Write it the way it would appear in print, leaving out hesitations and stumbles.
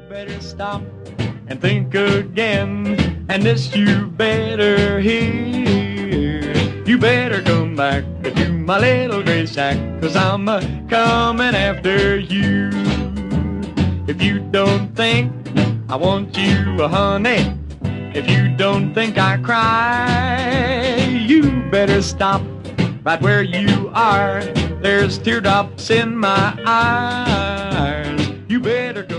better stop and think again, and this you better hear. You better come back to my little gray shack, 'cause I'm coming after you. If you don't think I want you, honey, if you don't think I cry, you better stop right where you are. There's teardrops in my eyes. You better go.